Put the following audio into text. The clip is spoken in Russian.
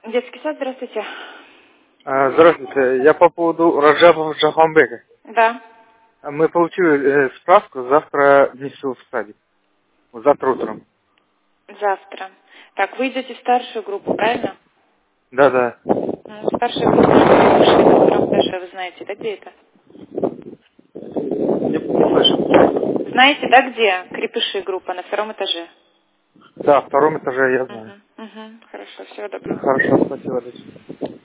Детский сад, здравствуйте. Здравствуйте. Я по поводу Раджабова Джаханбека. Да. Мы получили справку, завтра несу в садик. Вот завтра утром. Завтра. Так, вы идете в старшую группу, правильно? Да. Старшая группа на втором этаже, вы знаете, да, где это? Не слышу. Знаете, да, где? Крепыши группа на втором этаже. Да, в втором этаже я знаю. Хорошо, всего доброго. Хорошо, спасибо.